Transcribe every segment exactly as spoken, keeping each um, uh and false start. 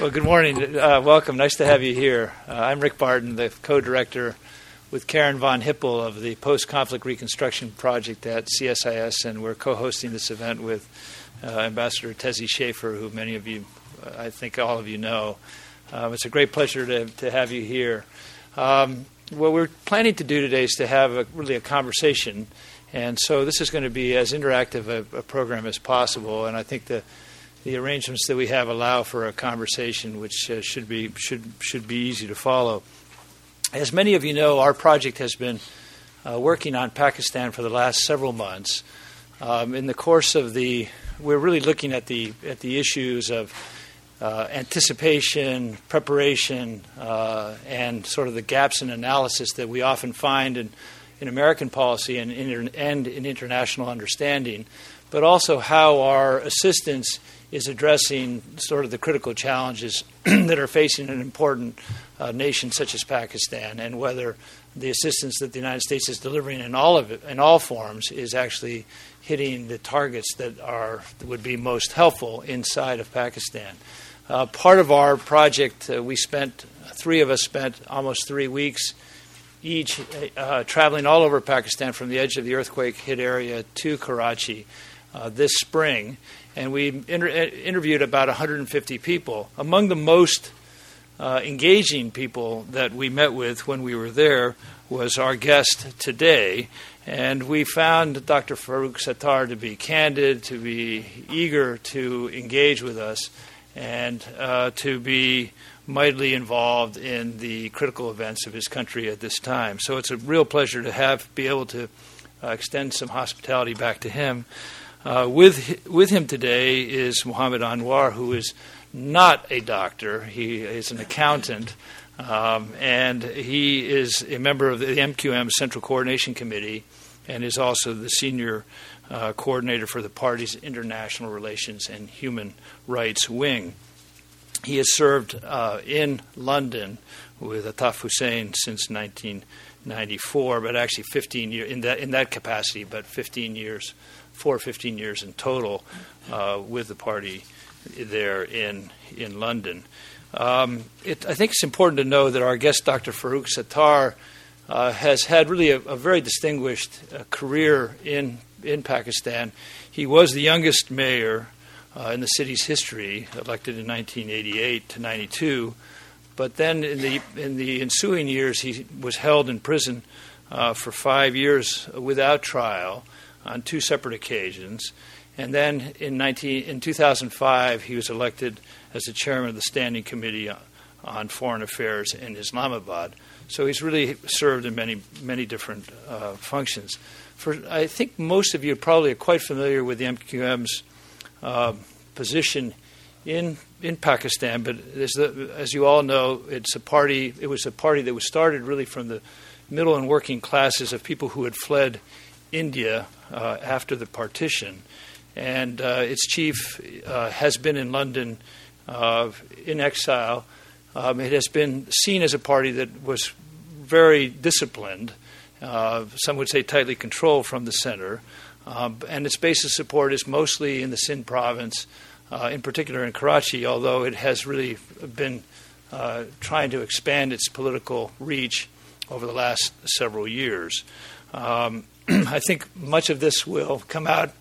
Well, good morning. Uh, welcome. Nice to have you here. Uh, I'm Rick Barton, the co-director with Karen Von Hippel of the Post-Conflict Reconstruction Project at C S I S, and we're co-hosting this event with uh, Ambassador Tezi Schaefer, who many of you, uh, I think all of you know. Um, it's a great pleasure to, to have you here. Um, what we're planning to do today is to have a, really a conversation, and so this is going to be as interactive a, a program as possible, and I think the The arrangements that we have allow for a conversation, which uh, should be should should be easy to follow. As many of you know, our project has been uh, working on Pakistan for the last several months. Um, in the course of the, we're really looking at the at the issues of uh, anticipation, preparation, uh, and sort of the gaps in analysis that we often find in in American policy and in, and in international understanding, but also how our assistance is addressing sort of the critical challenges that are facing an important uh, nation such as Pakistan, and whether the assistance that the United States is delivering in all of it, in all forms, is actually hitting the targets that are that would be most helpful inside of Pakistan. Uh, part of our project, uh, we spent three of us spent almost three weeks each uh, traveling all over Pakistan from the edge of the earthquake-hit area to Karachi uh, this spring. And we inter- interviewed about one hundred fifty people. Among the most uh, engaging people that we met with when we were there was our guest today. And we found Doctor Farooq Sattar to be candid, to be eager to engage with us, and uh, to be mightily involved in the critical events of his country at this time. So it's a real pleasure to have be able to uh, extend some hospitality back to him. Uh, with with him today is Muhammad Anwar, who is not a doctor. He is an accountant, um, and he is a member of the M Q M Central Coordination Committee and is also the senior uh, coordinator for the party's International Relations and Human Rights Wing. He has served uh, in London with Ataf Hussein since nineteen ninety-four, but actually fifteen years in that in that capacity, but fifteen years. For fifteen years in total uh, with the party there in in London. Um, it, I think it's important to know that our guest, Doctor Farooq Sattar, uh, has had really a, a very distinguished uh, career in, in Pakistan. He was the youngest mayor uh, in the city's history, elected in nineteen eighty-eight to ninety-two, but then in the, in the ensuing years he was held in prison uh, for five years without trial, on two separate occasions. And then in nineteen, in two thousand five, he was elected as the chairman of the Standing Committee on Foreign Affairs in Islamabad. So he's really served in many, many different uh, functions. For I think most of you probably are quite familiar with the M Q M's uh, position in in Pakistan, but as, the, as you all know, it's a party. It was a party that was started really from the middle and working classes of people who had fled India uh, after the partition, and uh, its chief uh, has been in London uh, in exile. Um, it has been seen as a party that was very disciplined, uh, some would say tightly controlled from the center, um, and its base of support is mostly in the Sindh province, uh, in particular in Karachi, although it has really been uh, trying to expand its political reach over the last several years. Um, I think much of this will come out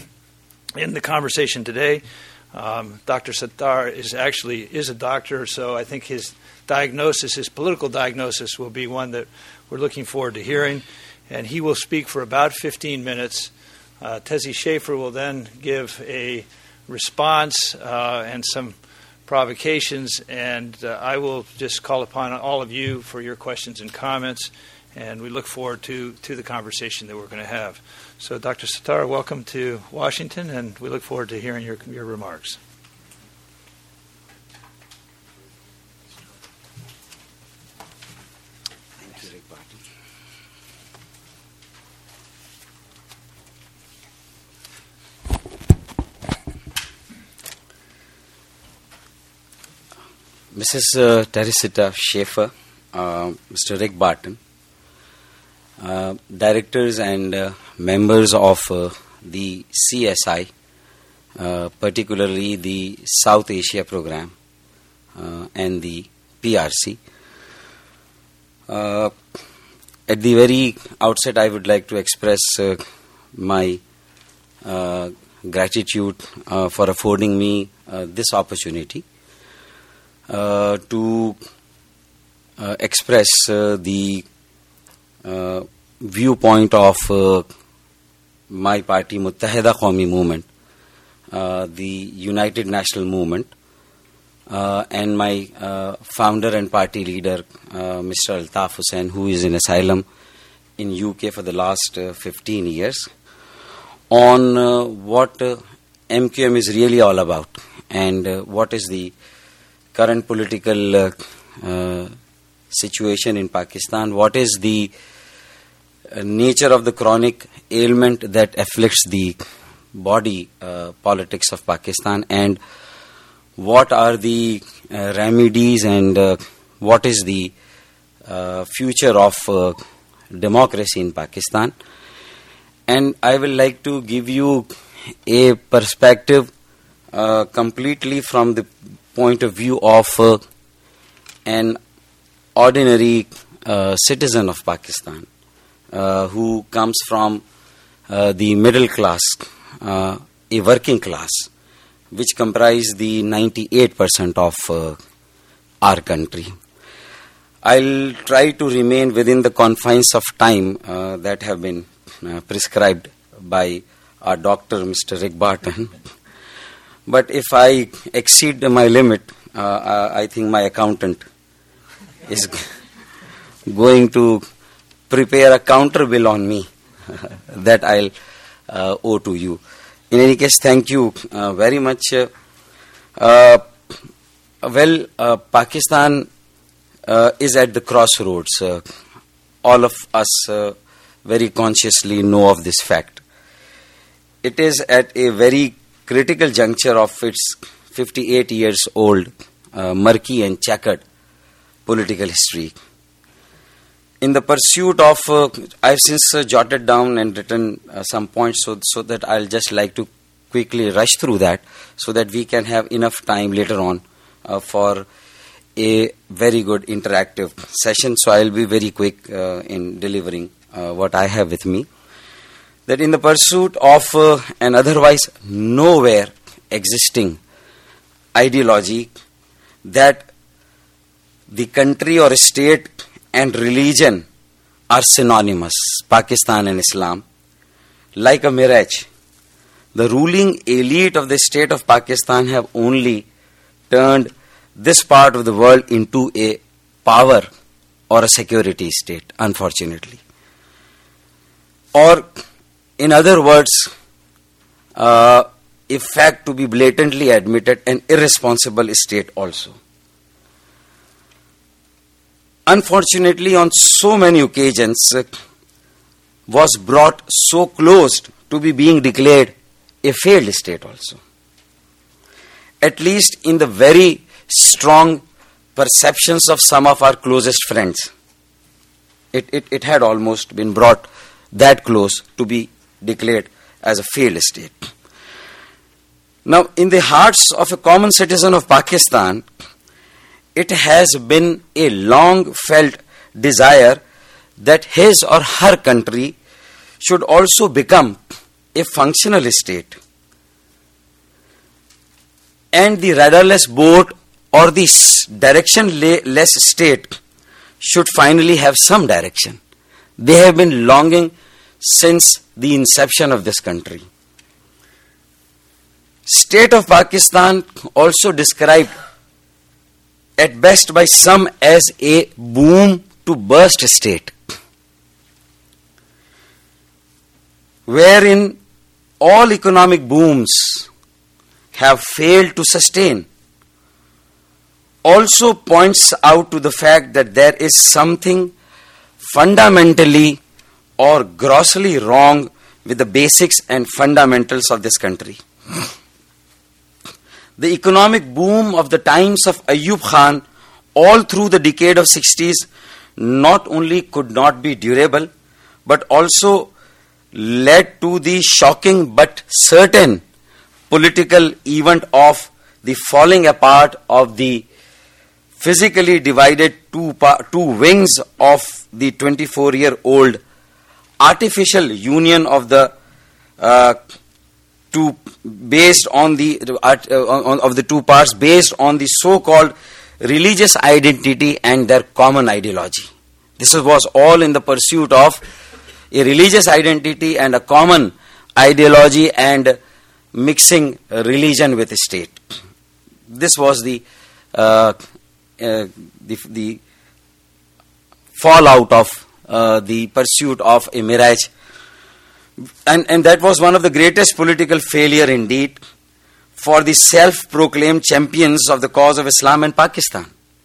in the conversation today. Um, Doctor Sattar is actually is a doctor, so I think his diagnosis, his political diagnosis, will be one that we're looking forward to hearing. And he will speak for about fifteen minutes. Uh, Tezi Schaefer will then give a response uh, and some provocations, and uh, I will just call upon all of you for your questions and comments. And we look forward to, to the conversation that we're going to have. So, Doctor Sattar, welcome to Washington, and we look forward to hearing your, your remarks. Thank you, Rick Barton. Missus Uh, Teresita Schaefer, uh, Mister Rick Barton, Uh, directors and uh, members of uh, the C S I, uh, particularly the South Asia program, uh, and the P R C. Uh, at the very outset, I would like to express uh, my uh, gratitude uh, for affording me uh, this opportunity uh, to uh, express uh, the uh, viewpoint of uh, my party, Muttahida Qawmi Movement, uh, the United National Movement, uh, and my uh, founder and party leader, uh, Mister Altaf Hussain, who is in asylum in U K for the last uh, fifteen years, on uh, what uh, M Q M is really all about and uh, what is the current political uh, uh, situation in Pakistan, what is the uh, nature of the chronic ailment that afflicts the body uh, politics of Pakistan, and what are the uh, remedies and uh, what is the uh, future of uh, democracy in Pakistan. And I will like to give you a perspective uh, completely from the point of view of uh, an ordinary uh, citizen of Pakistan uh, who comes from uh, the middle class, uh, a working class, which comprise the ninety-eight percent of uh, our country. I'll try to remain within the confines of time uh, that have been uh, prescribed by our doctor, Mister Rick Barton. But if I exceed my limit, uh, I think my accountant is going to prepare a counter bill on me that I'll uh, owe to you. In any case, thank you uh, very much. Uh, uh, well, uh, Pakistan uh, is at the crossroads. Uh, all of us uh, very consciously know of this fact. It is at a very critical juncture of its fifty-eight years old, uh, murky and checkered political history. In the pursuit of, uh, I've since uh, jotted down and written uh, some points so, so that I'll just like to quickly rush through that so that we can have enough time later on uh, for a very good interactive session. So I'll be very quick uh, in delivering uh, what I have with me. That in the pursuit of uh, an otherwise nowhere existing ideology that the country or state and religion are synonymous, Pakistan and Islam, like a mirage, the ruling elite of the state of Pakistan have only turned this part of the world into a power or a security state, unfortunately. Or, in other words, uh, a fact to be blatantly admitted, an irresponsible state also. Unfortunately, on so many occasions, uh, was brought so close to be being declared a failed state also. At least in the very strong perceptions of some of our closest friends, it, it, it had almost been brought that close to be declared as a failed state. Now, in the hearts of a common citizen of Pakistan, it has been a long-felt desire that his or her country should also become a functional state. And the rudderless boat or the directionless state should finally have some direction. They have been longing since the inception of this country. State of Pakistan also described at best by some as a boom to burst state, wherein all economic booms have failed to sustain, also points out to the fact that there is something fundamentally or grossly wrong with the basics and fundamentals of this country. The economic boom of the times of Ayub Khan all through the decade of sixties not only could not be durable, but also led to the shocking but certain political event of the falling apart of the physically divided two, pa- two wings of the twenty-four-year-old artificial union of the uh, two, based on the uh, on, of the two parts, based on the so-called religious identity and their common ideology. This was all in the pursuit of a religious identity and a common ideology and mixing religion with state. This was the uh, uh, the, the fallout of uh, the pursuit of a mirage, and and that was one of the greatest political failure indeed for the self-proclaimed champions of the cause of Islam in Pakistan.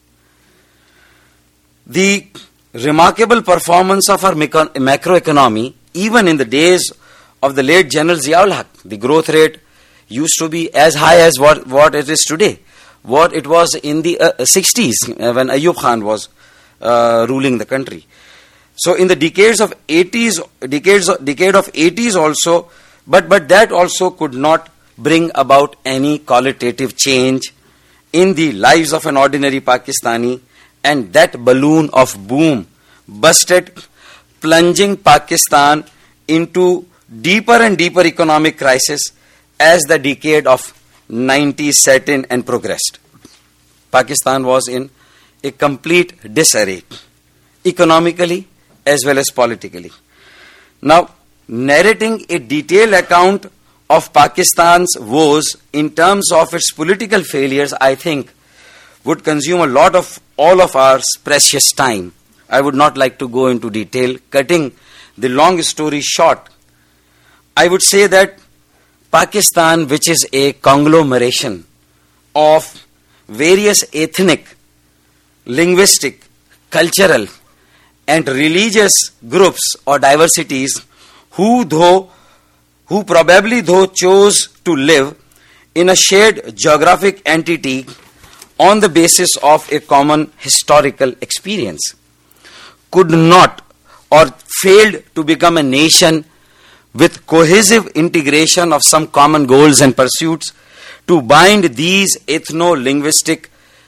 The remarkable performance of our macroeconomy, even in the days of the late General Ziaul Haq, the growth rate used to be as high as what, what it is today, what it was in the uh, sixties uh, when Ayub Khan was uh, ruling the country. So in the decades of eighties, decades, decade of eighties also, but but that also could not bring about any qualitative change in the lives of an ordinary Pakistani, and that balloon of boom busted, plunging Pakistan into deeper and deeper economic crisis as the decade of nineties set in and progressed. Pakistan was in a complete disarray, economically as well as politically. Now, narrating a detailed account of Pakistan's woes in terms of its political failures, I think, would consume a lot of all of our precious time. I would not like to go into detail. Cutting the long story short, I would say that Pakistan, which is a conglomeration of various ethnic, linguistic, cultural and religious groups or diversities, who though who probably though chose to live in a shared geographic entity on the basis of a common historical experience, could not or failed to become a nation with cohesive integration of some common goals and pursuits to bind these ethno-linguistic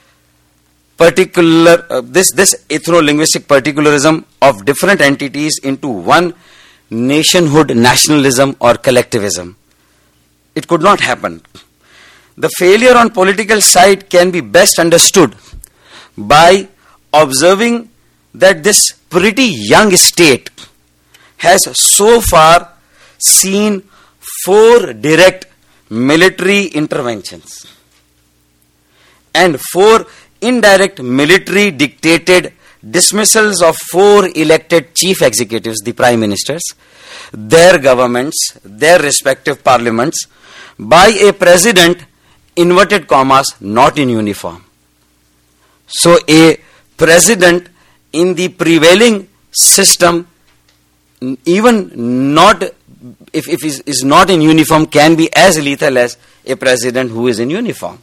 particular uh, this this ethno-linguistic particularism of different entities into one nationhood, nationalism or collectivism. It could not happen. The failure on political side can be best understood by observing that this pretty young state has so far seen four direct military interventions and four indirect military dictated dismissals of four elected chief executives, the prime ministers, their governments, their respective parliaments, by a president, inverted commas, not in uniform. So a president in the prevailing system, even not, if, if is, is not in uniform, can be as lethal as a president who is in uniform.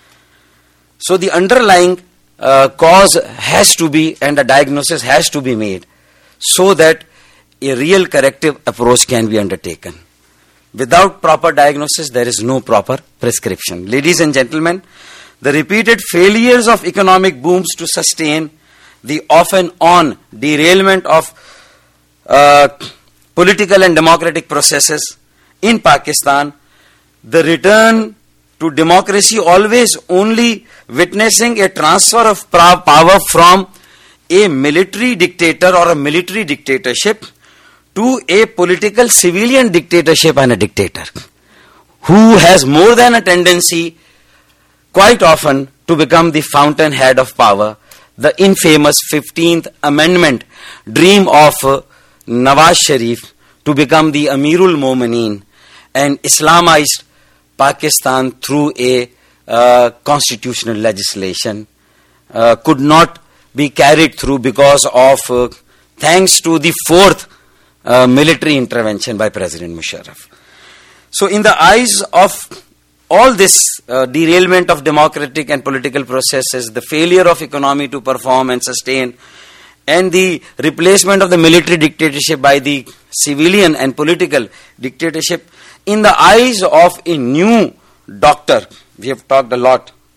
So the underlying uh, cause has to be, and a diagnosis has to be made, so that a real corrective approach can be undertaken. Without proper diagnosis, there is no proper prescription. Ladies and gentlemen, the repeated failures of economic booms to sustain the off and on derailment of uh, political and democratic processes in Pakistan, the return to democracy always only witnessing a transfer of power from a military dictator or a military dictatorship to a political civilian dictatorship and a dictator who has more than a tendency quite often to become the fountainhead of power, the infamous fifteenth Amendment dream of uh, Nawaz Sharif to become the Amirul Momineen and Islamized Pakistan through a uh, constitutional legislation uh, could not be carried through because of uh, thanks to the fourth uh, military intervention by President Musharraf. So in the eyes of all this uh, derailment of democratic and political processes, the failure of economy to perform and sustain, and the replacement of the military dictatorship by the civilian and political dictatorship, in the eyes of a new doctor, we have talked a lot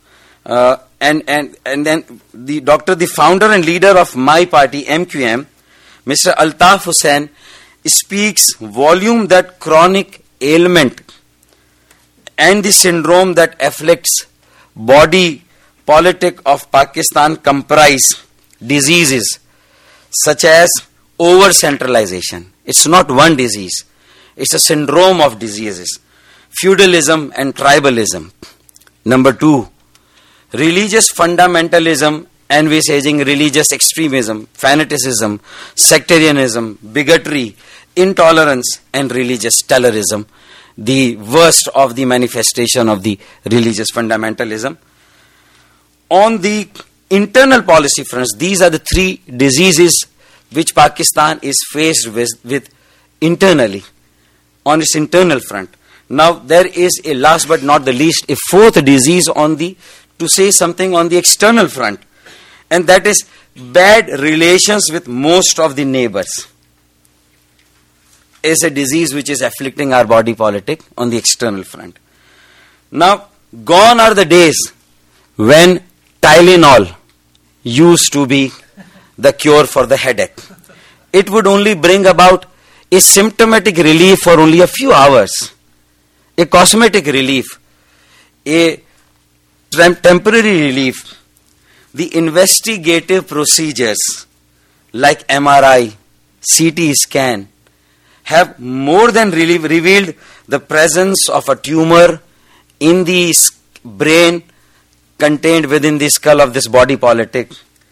uh, and, and, and then the Doctor, the founder and leader of my party, M Q M, Mister Altaf Hussain, speaks volume that chronic ailment and the syndrome that afflicts body politic of Pakistan comprise diseases such as over-centralization. It's not one disease. It's a syndrome of diseases. Feudalism and tribalism. Number two, religious fundamentalism envisaging religious extremism, fanaticism, sectarianism, bigotry, intolerance and religious terrorism. The worst of the manifestation of the religious fundamentalism. On the internal policy fronts, these are the three diseases which Pakistan is faced with, with internally, on its internal front. Now, there is a last but not the least, a fourth disease on the, to say something on the external front, and that is bad relations with most of the neighbors. Is a disease which is afflicting our body politic on the external front. Now, gone are the days when Tylenol used to be the cure for the headache. It would only bring about a symptomatic relief for only a few hours, a cosmetic relief, a temporary relief. The investigative procedures like M R I, C T scan have more than really revealed the presence of a tumor in the brain contained within the skull of this body politic,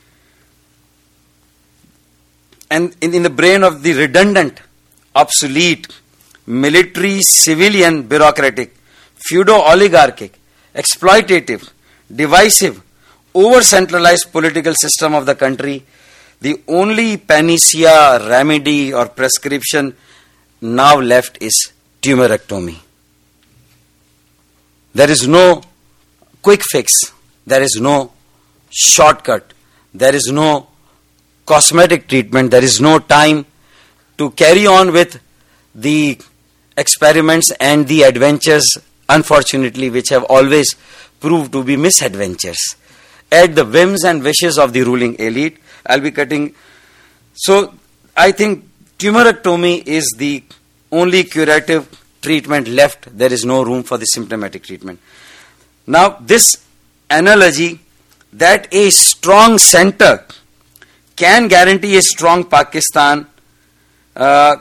and in, in the brain of the redundant, obsolete, military, civilian, bureaucratic, feudo-oligarchic, exploitative, divisive, over-centralized political system of the country. The only panacea, remedy or prescription now left is tumorectomy. There is no quick fix. There is no shortcut. There is no cosmetic treatment. There is no time to carry on with the experiments and the adventures, unfortunately, which have always proved to be misadventures at the whims and wishes of the ruling elite. I'll be cutting. So, I think tumorectomy is the only curative treatment left. There is no room for the symptomatic treatment. Now, this analogy that a strong center can guarantee a strong Pakistan uh,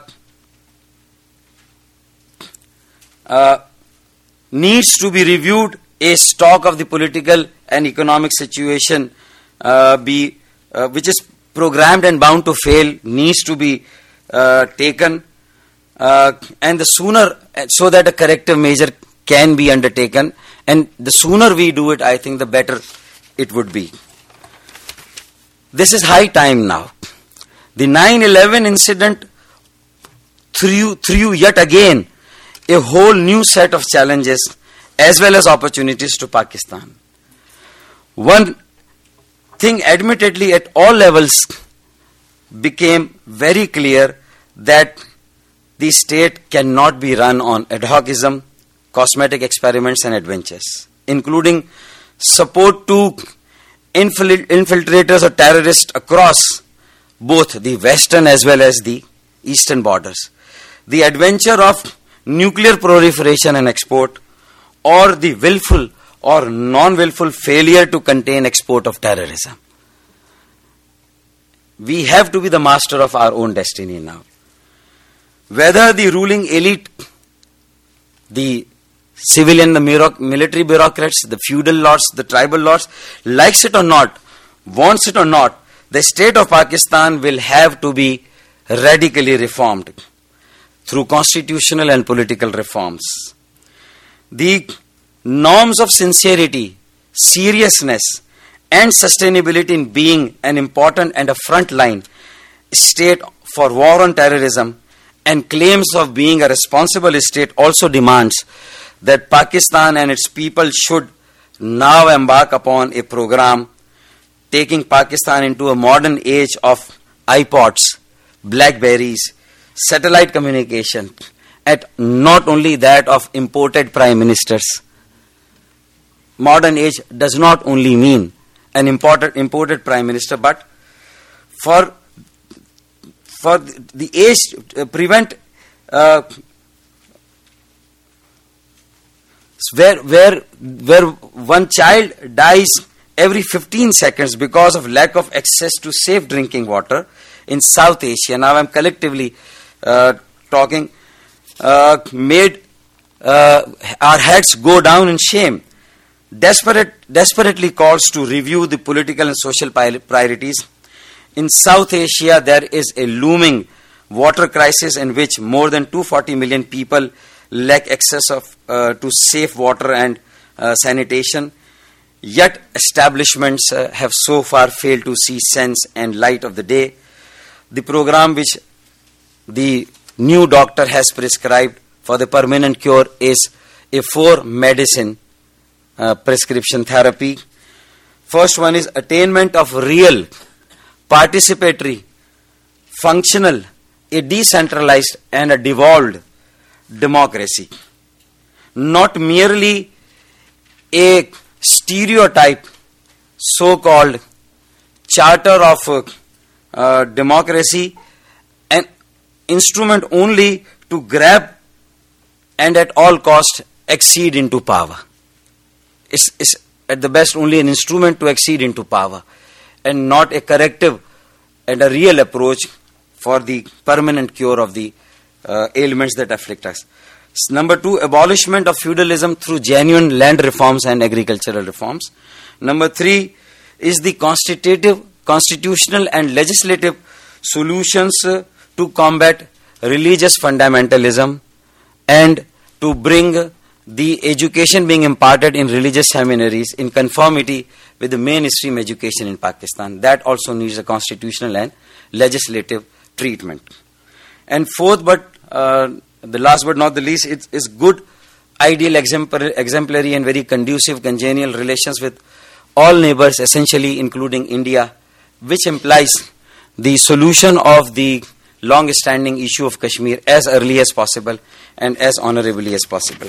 uh, needs to be reviewed. A stock of the political and economic situation uh, be uh, which is programmed and bound to fail needs to be uh, taken, uh, and the sooner, so that a corrective measure can be undertaken, and the sooner we do it, I think the better it would be. This is high time now. The nine eleven incident threw, threw yet again a whole new set of challenges as well as opportunities to Pakistan. One thing admittedly at all levels became very clear, that the state cannot be run on ad hocism, cosmetic experiments and adventures, including support to infil- infiltrators or terrorists across both the western as well as the eastern borders, the adventure of nuclear proliferation and export, or the willful or non-willful failure to contain export of terrorism. We have to be the master of our own destiny now. Whether the ruling elite, the civilian, the military bureaucrats, the feudal lords, the tribal lords, likes it or not, wants it or not, the state of Pakistan will have to be radically reformed through constitutional and political reforms. The norms of sincerity, seriousness, and sustainability in being an important and a frontline state for war on terrorism and claims of being a responsible state also demands that Pakistan and its people should now embark upon a program taking Pakistan into a modern age of iPods, Blackberries, satellite communication, and not only that of imported prime ministers. modern age does not only mean an imported, imported prime minister, but for for the age to prevent uh, where where where one child dies every fifteen seconds because of lack of access to safe drinking water in South Asia. Now I'm collectively uh, talking, uh, made uh, our heads go down in shame. Desperate, desperately calls to review the political and social priorities. In South Asia, there is a looming water crisis in which more than two hundred forty million people lack access of, uh, to safe water and uh, sanitation. Yet establishments uh, have so far failed to see sense and light of the day. The program which the new doctor has prescribed for the permanent cure is a four medicine uh, prescription therapy. First one is attainment of real, participatory, functional, a decentralized and a devolved democracy. Not merely a stereotype, so-called charter of uh, uh, democracy, an instrument only to grab and at all cost accede into power. It's, it's at the best only an instrument to accede into power and not a corrective and a real approach for the permanent cure of the uh, ailments that afflict us. Number two, abolishment of feudalism through genuine land reforms and agricultural reforms. Number three is the constitutive, constitutional and legislative solutions uh, to combat religious fundamentalism and to bring the education being imparted in religious seminaries in conformity with the mainstream education in Pakistan. That also needs a constitutional and legislative treatment. And fourth, but uh, the last but not the least, it is good, ideal, exemplary and very conducive congenial relations with all neighbors, essentially including India, which implies the solution of the long-standing issue of Kashmir as early as possible and as honorably as possible.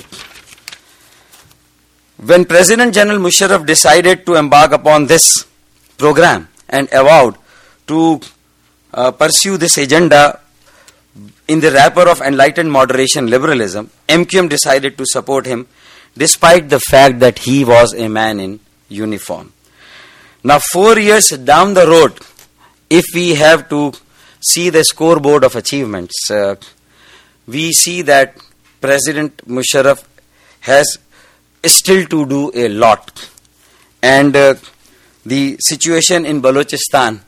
When President General Musharraf decided to embark upon this program and avowed to uh, pursue this agenda in the wrapper of enlightened moderation liberalism, M Q M decided to support him despite the fact that he was a man in uniform. Now, four years down the road, if we have to see the scoreboard of achievements, uh, we see that President Musharraf has still to do a lot. And uh, the situation in Balochistan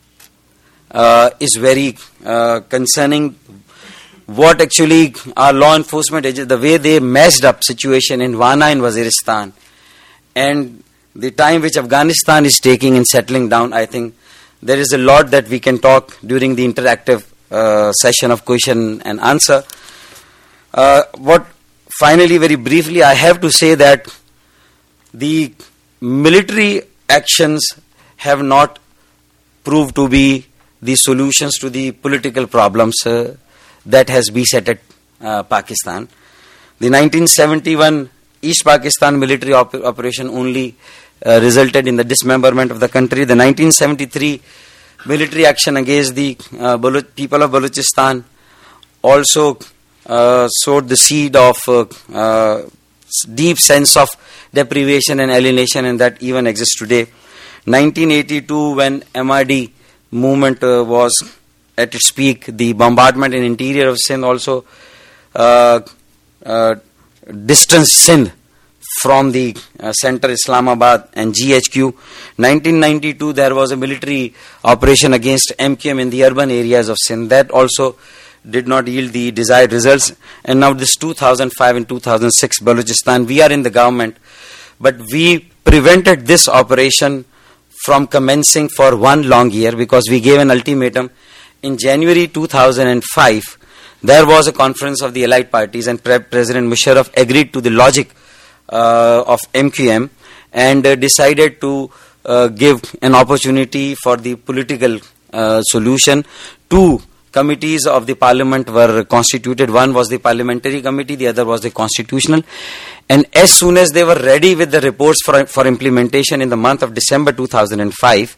uh, is very uh, concerning. What actually our law enforcement agents, the way they messed up situation in Wana in Waziristan and the time which Afghanistan is taking in settling down, I think there is a lot that we can talk during the interactive uh, session of question and answer. Uh, what finally, very briefly, I have to say that the military actions have not proved to be the solutions to the political problems uh, that has beset at uh, Pakistan. The nineteen seventy-one East Pakistan military op- operation only uh, resulted in the dismemberment of the country. The nineteen seventy-three military action against the uh, Baloch- people of Balochistan also uh, sowed the seed of uh, uh, deep sense of deprivation and alienation, and that even exists today. nineteen eighty-two, when M R D movement uh, was at its peak, the bombardment in interior of Sindh also uh, uh, distanced Sindh from the uh, center Islamabad and G H Q. nineteen ninety-two, there was a military operation against M Q M in the urban areas of Sindh. That also did not yield the desired results. And now this two thousand five and two thousand six Balochistan, we are in the government, but we prevented this operation from commencing for one long year because we gave an ultimatum. In January two thousand five, there was a conference of the allied parties and Pre- President Musharraf agreed to the logic uh, of M Q M and uh, decided to uh, give an opportunity for the political uh, solution to committees of the parliament were constituted. One was the parliamentary committee, the other was the constitutional. And as soon as they were ready with the reports for, for implementation in the month of December two thousand five,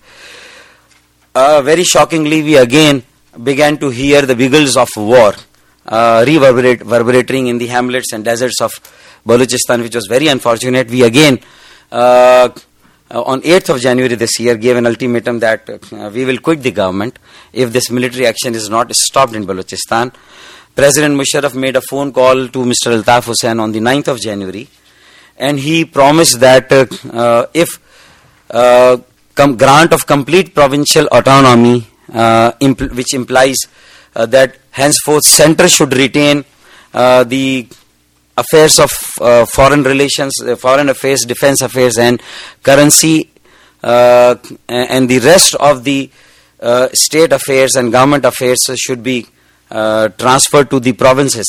uh, very shockingly we again began to hear the bugles of war uh, reverberate, reverberating in the hamlets and deserts of Balochistan, which was very unfortunate. We again, uh, on eighth of January this year, gave an ultimatum that uh, we will quit the government if this military action is not stopped in Balochistan. President Musharraf made a phone call to Mister Altaf Hussain on the ninth of January, and he promised that uh, uh, if uh, com- grant of complete provincial autonomy, uh, impl- which implies uh, that henceforth center should retain uh, the affairs of uh, foreign relations, uh, foreign affairs, defense affairs and currency, uh, and the rest of the uh, state affairs and government affairs should be uh, transferred to the provinces.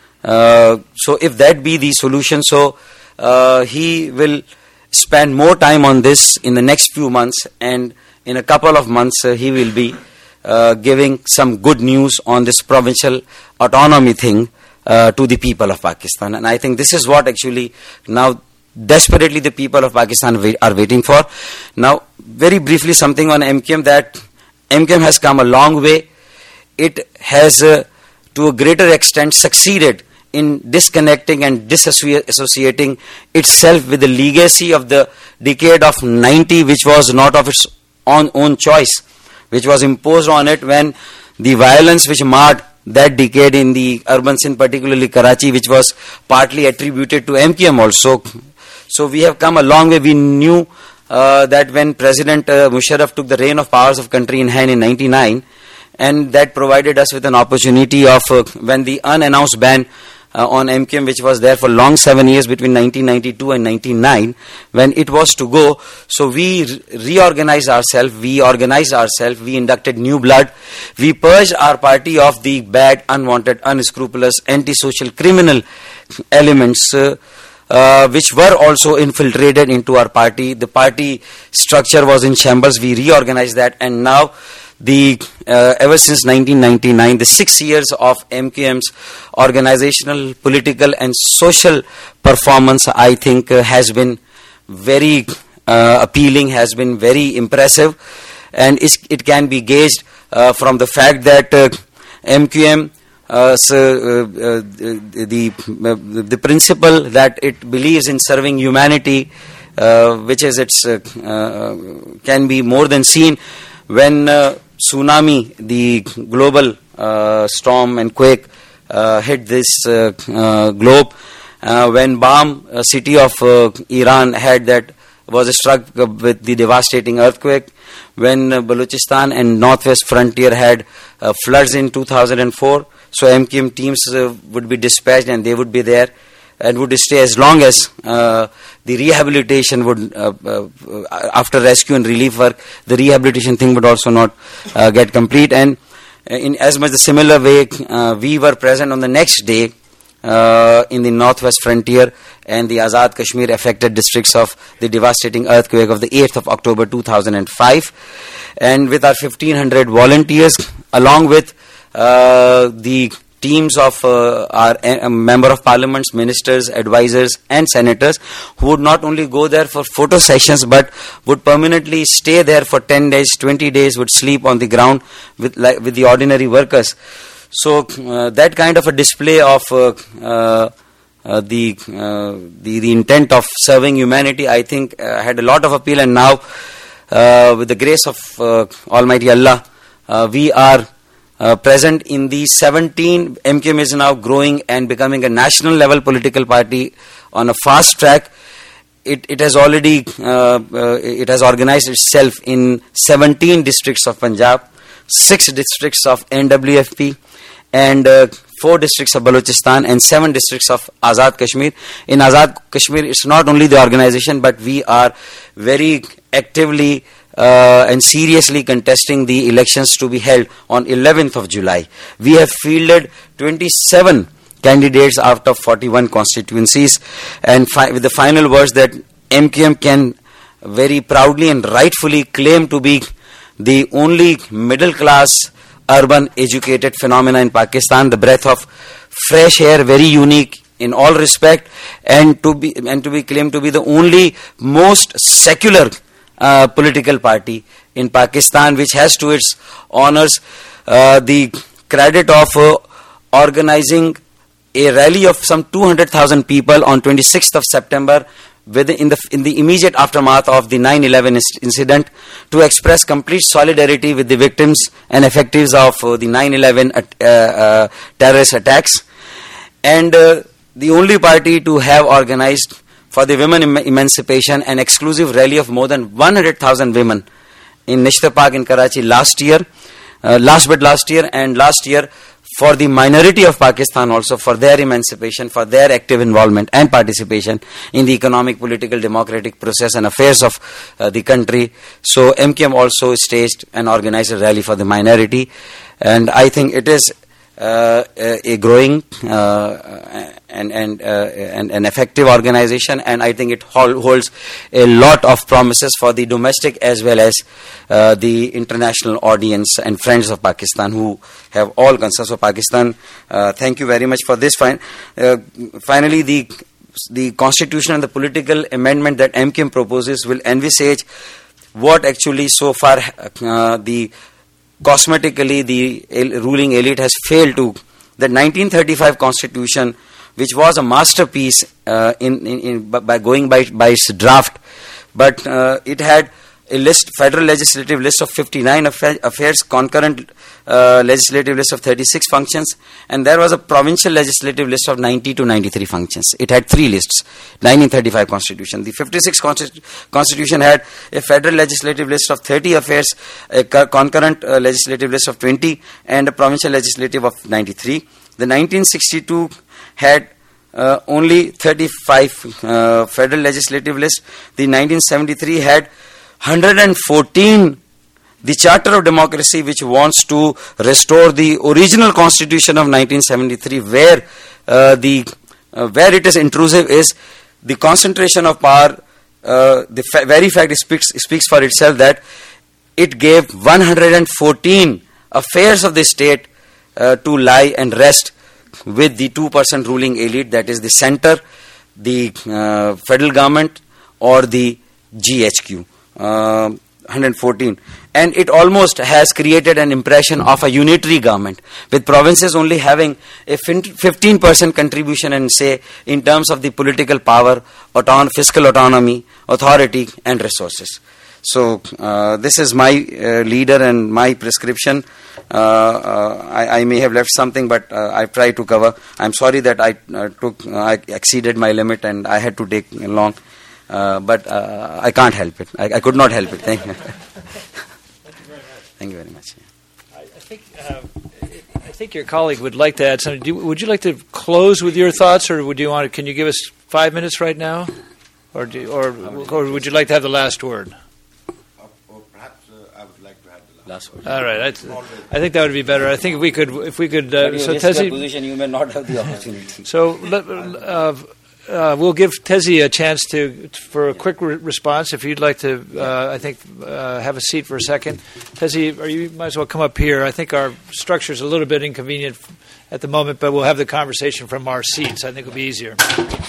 Uh, so if that be the solution, so uh, he will spend more time on this in the next few months, and in a couple of months uh, he will be uh, giving some good news on this provincial autonomy thing Uh, to the people of Pakistan. And I think this is what actually now desperately the people of Pakistan wait, are waiting for. Now, very briefly something on M Q M, that M Q M has come a long way. It has uh, to a greater extent succeeded in disconnecting and disassociating itself with the legacy of the decade of ninety, which was not of its own, own choice, which was imposed on it when the violence which marred that decade in the urban scene, particularly Karachi, which was partly attributed to M Q M also. So we have come a long way. We knew uh, that when President uh, Musharraf took the reign of powers of country in hand in ninety-nine, and that provided us with an opportunity of uh, when the unannounced ban uh, on M Q M, which was there for long seven years between nineteen ninety-two and ninety-nine, when it was to go, so we re- reorganized ourselves, we organized ourselves, we inducted new blood, we purged our party of the bad, unwanted, unscrupulous, antisocial, criminal elements uh, uh, which were also infiltrated into our party. The party structure was in shambles. We reorganized that, and now the uh, ever since nineteen ninety-nine, the six years of M Q M's organizational, political and social performance, I think uh, has been very uh, appealing, has been very impressive, and it can be gauged uh, from the fact that uh, M Q M uh, so, uh, uh, the uh, the principle that it believes in serving humanity, uh, which is its uh, uh, can be more than seen when uh, tsunami, the global uh, storm and quake uh, hit this uh, uh, globe, uh, when Bam, uh, city of uh, Iran, had that was struck with the devastating earthquake, when uh, Balochistan and northwest frontier had uh, floods in two thousand four. So M Q M teams uh, would be dispatched, and they would be there and would stay as long as uh, the rehabilitation would, uh, uh, after rescue and relief work, the rehabilitation thing would also not uh, get complete. And in as much the similar way, uh, we were present on the next day uh, in the northwest frontier and the Azad Kashmir affected districts of the devastating earthquake of the eighth of October two thousand five. And with our fifteen hundred volunteers, along with uh, the teams of uh, our uh, member of parliaments, ministers, advisors and senators, who would not only go there for photo sessions but would permanently stay there for ten days, twenty days, would sleep on the ground with like, with the ordinary workers. So uh, that kind of a display of uh, uh, uh, the, uh, the the intent of serving humanity, I think uh, had a lot of appeal. And now uh, with the grace of uh, Almighty Allah, uh, we are Uh, present in the seventeen. M Q M is now growing and becoming a national level political party on a fast track. It, it has already uh, uh, it has organized itself in seventeen districts of Punjab, six districts of N W F P, and uh, four districts of Balochistan, and seven districts of Azad Kashmir. In Azad Kashmir, it's not only the organization, but we are very actively Uh, and seriously contesting the elections to be held on eleventh of July. We have fielded twenty-seven candidates out of forty-one constituencies, and fi- with the final words that M Q M can very proudly and rightfully claim to be the only middle class urban educated phenomena in Pakistan, the breath of fresh air, very unique in all respect, and to be and to be claimed to be the only most secular uh, political party in Pakistan, which has to its honors uh, the credit of uh, organizing a rally of some two hundred thousand people on twenty-sixth of September within in the in the immediate aftermath of the nine eleven incident, to express complete solidarity with the victims and effectives of uh, the nine eleven uh, uh, terrorist attacks, and uh, the only party to have organized for the women em- emancipation an exclusive rally of more than one hundred thousand women in Nishtar Park in Karachi last year, uh, last but last year, and last year for the minority of Pakistan also, for their emancipation, for their active involvement and participation in the economic, political, democratic process and affairs of uh, the country. So M Q M also staged and organized a rally for the minority, and I think it is uh, a, a growing uh, and and, uh, and an effective organization, and I think it hol- holds a lot of promises for the domestic as well as uh, the international audience and friends of Pakistan who have all concerns for Pakistan. Uh, thank you very much for this. Fin- uh, finally, the the constitution and the political amendment that M Q M proposes will envisage what actually so far uh, the cosmetically the el- ruling elite has failed to. The nineteen thirty-five constitution, which was a masterpiece uh, in, in, in by going by, by its draft, but uh, it had a list, federal legislative list of fifty-nine affa- affairs, concurrent uh, legislative list of thirty-six functions, and there was a provincial legislative list of ninety to ninety-three functions. It had three lists. nineteen thirty-five constitution. The fifty-six constitu- constitution had a federal legislative list of thirty affairs, a co- concurrent uh, legislative list of twenty, and a provincial legislative of ninety-three. The nineteen sixty-two had uh, only thirty-five uh, federal legislative lists. The nineteen seventy-three had one hundred fourteen. The Charter of Democracy, which wants to restore the original constitution of nineteen seventy-three, where uh, the uh, where it is intrusive is the concentration of power. Uh, the fa- very fact speaks speaks for itself that it gave one hundred fourteen affairs of the state uh, to lie and rest with the two percent ruling elite, that is the center, the uh, federal government, or the G H Q. Uh, one hundred fourteen, and it almost has created an impression of a unitary government, with provinces only having a fifteen percent contribution and say in terms of the political power, auton- fiscal autonomy, authority and resources. So uh, this is my uh, leader and my prescription. Uh, uh, I, I may have left something, but uh, I've tried to cover. I'm sorry that I uh, took, uh, I exceeded my limit and I had to take long. Uh, but uh, I can't help it. I, I could not help it. Thank you. Thank you very much. I, I think uh, I think your colleague would like to add something. Do you, would you like to close with your thoughts, or would you want to? Can you give us five minutes right now, or do you, or, or would you like to have the last word? Or perhaps uh, I would like to have the last, Last word. All right. I, I think that would be better. I think if we could, if we could. Uh, But so you risk your Tezi, position, you may not have the opportunity. so let, uh, Uh, we'll give Tezi a chance to for a quick re- response. If you'd like to, uh, I think, uh, have a seat for a second. Tezi, or you might as well come up here. I think our structure is a little bit inconvenient at the moment, but we'll have the conversation from our seats. I think it'll be easier.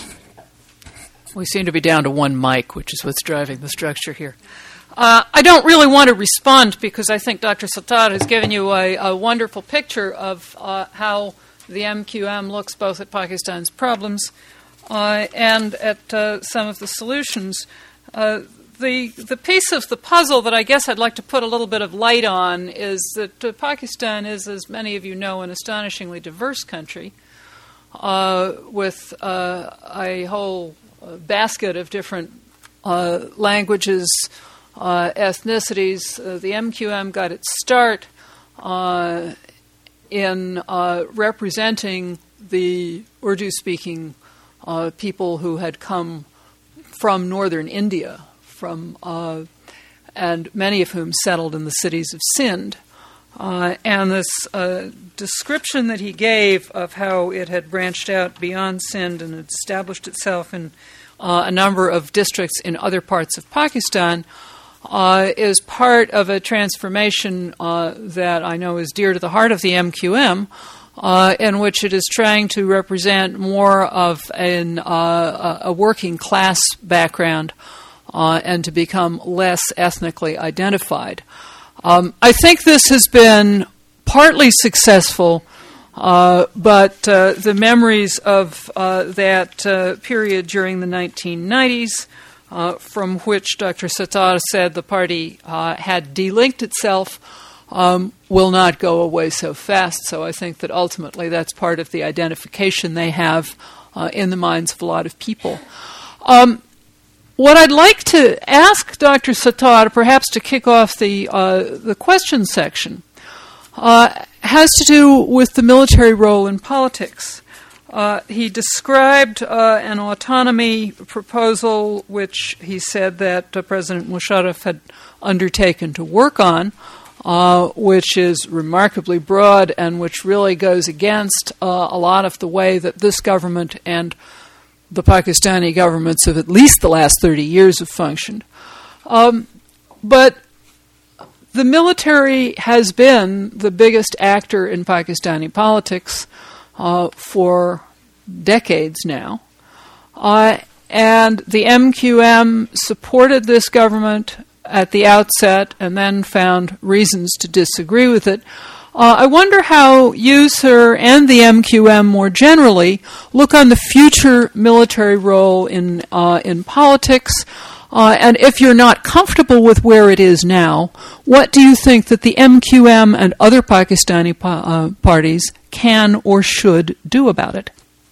We seem to be down to one mic, which is what's driving the structure here. Uh, I don't really want to respond because I think Doctor Sattar has given you a, a wonderful picture of uh, how the M Q M looks both at Pakistan's problems Uh, and at uh, some of the solutions. Uh, the the piece of the puzzle that I guess I'd like to put a little bit of light on is that uh, Pakistan is, as many of you know, an astonishingly diverse country uh, with uh, a whole uh, basket of different uh, languages, uh, ethnicities. Uh, the M Q M got its start uh, in uh, representing the Urdu-speaking Uh, people who had come from northern India, from uh, and many of whom settled in the cities of Sindh. Uh, and this uh, description that he gave of how it had branched out beyond Sindh and had established itself in uh, a number of districts in other parts of Pakistan uh, is part of a transformation uh, that I know is dear to the heart of the M Q M, uh, in which it is trying to represent more of an, uh, a working class background uh, and to become less ethnically identified. Um, I think this has been partly successful, uh, but uh, the memories of uh, that uh, period during the nineteen nineties, uh, from which Doctor Sattar said the party uh, had delinked itself, um, will not go away so fast. So I think that ultimately that's part of the identification they have uh, in the minds of a lot of people. Um, What I'd like to ask Doctor Sattar, perhaps to kick off the uh, the question section, uh, has to do with the military role in politics. Uh, he described uh, an autonomy proposal, which he said that uh, President Musharraf had undertaken to work on, uh, which is remarkably broad and which really goes against uh, a lot of the way that this government and the Pakistani governments of at least the last thirty years have functioned. Um, but the military has been the biggest actor in Pakistani politics uh, for decades now. Uh, and the M Q M supported this government at the outset and then found reasons to disagree with it. Uh, I wonder how you, sir, and the M Q M more generally look on the future military role in uh, in politics, uh, and if you're not comfortable with where it is now, what do you think that the M Q M and other Pakistani pa- uh, parties can or should do about it?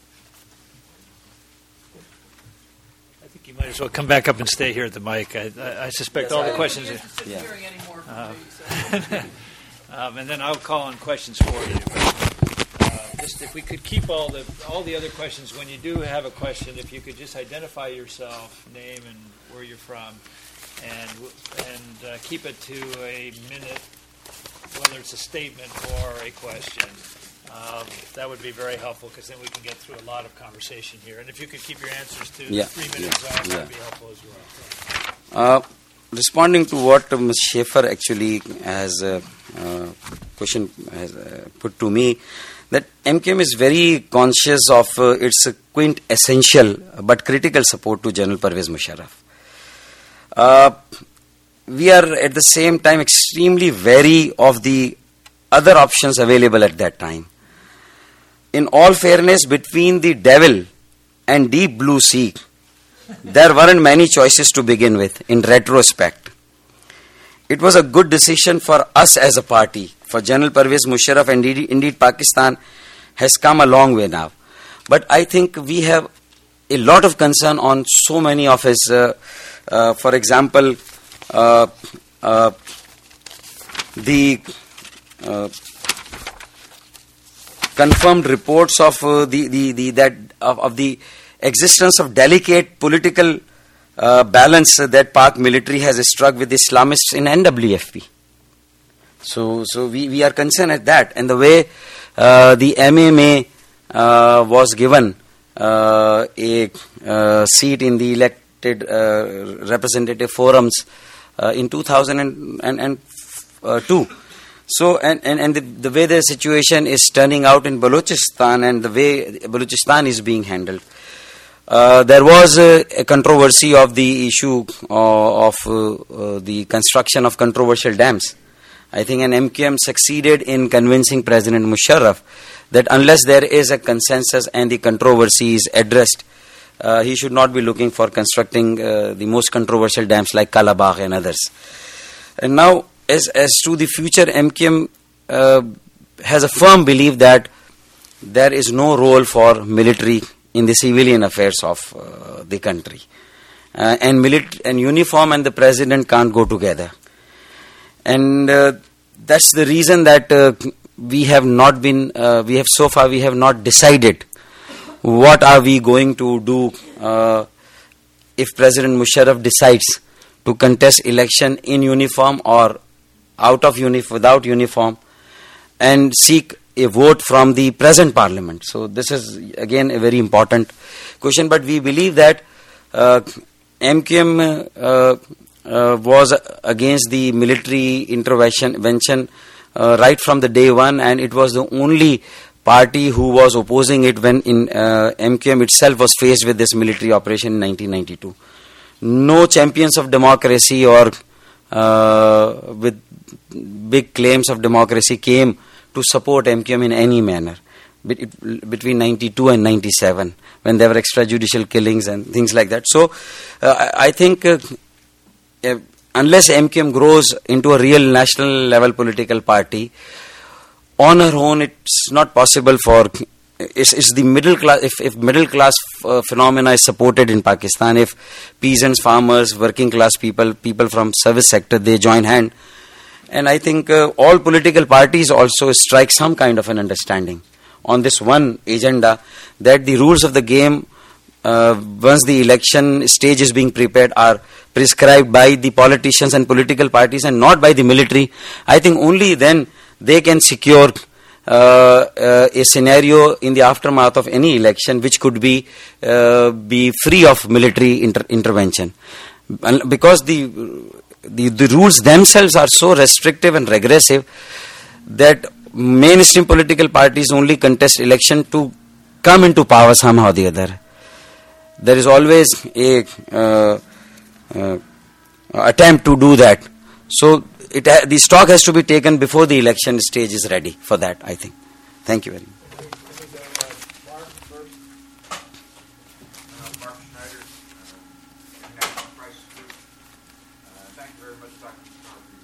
I think you might as well come back up and stay here at the mic. I, I, I suspect Yes, all I the questions. Yeah. Uh, Um, and then I'll call on questions for you. But, uh, just if we could keep all the all the other questions, when you do have a question, if you could just identify yourself, name and where you're from, and and uh, keep it to a minute, whether it's a statement or a question. Um, that would be very helpful because then we can get through a lot of conversation here. And if you could keep your answers to yeah, the three minutes yeah, zone, that yeah. would be helpful as well. Uh, responding to what uh, Miz Schaefer actually has uh, uh, question has uh, put to me, that M Q M is very conscious of uh, its quintessential but critical support to General Pervez Musharraf. Uh, we are at the same time extremely wary of the other options available at that time. In all fairness, between the devil and deep blue sea, there weren't many choices to begin with in retrospect. It was a good decision for us as a party, for General Pervez Musharraf, and indeed, indeed Pakistan has come a long way now. But I think we have a lot of concern on so many of his, uh, uh, for example, uh, uh, the uh, confirmed reports of uh, the, the, the that of, of the existence of delicate political uh, balance that Pak military has struck with Islamists in N W F P. So, so we, we are concerned at that, and the way uh, the M M A uh, was given uh, a uh, seat in the elected uh, representative forums uh, in two thousand two. So, and, and, and the, the way the situation is turning out in Balochistan and the way Balochistan is being handled. Uh, there was uh, a controversy of the issue uh, of uh, uh, the construction of controversial dams. I think an M Q M succeeded in convincing President Musharraf that unless there is a consensus and the controversy is addressed, uh, he should not be looking for constructing uh, the most controversial dams like Kalabagh and others. And now, As, as to the future, M Q M uh, has a firm belief that there is no role for military in the civilian affairs of uh, the country. Uh, and, milit- and uniform and the president can't go together. And uh, that's the reason that uh, we have not been, uh, we have so far, we have not decided what are we going to do uh, if President Musharraf decides to contest election in uniform or out of uniform, without uniform, and seek a vote from the present parliament. So this is again a very important question, but we believe that uh, M Q M uh, uh, was against the military intervention uh, right from the day one, and it was the only party who was opposing it when in uh, M Q M itself was faced with this military operation in nineteen ninety-two. No champions of democracy or uh, with big claims of democracy came to support M Q M in any manner between ninety-two and ninety-seven, when there were extrajudicial killings and things like that. So uh, I think uh, uh, unless M Q M grows into a real national level political party, on her own it's not possible for, it's, it's the middle class, if, if middle class uh, phenomena is supported in Pakistan, if peasants, farmers, working class people, people from service sector, they join hand, and I think uh, all political parties also strike some kind of an understanding on this one agenda, that the rules of the game, uh, once the election stage is being prepared, are prescribed by the politicians and political parties and not by the military. I think only then they can secure uh, uh, a scenario in the aftermath of any election which could be uh, be free of military inter- intervention, because the, the the rules themselves are so restrictive and regressive that mainstream political parties only contest election to come into power somehow or the other. There is always a uh, uh, attempt to do that. So it ha- the stock has to be taken before the election stage is ready for that, I think. Thank you very much. Thank you very much, Doctor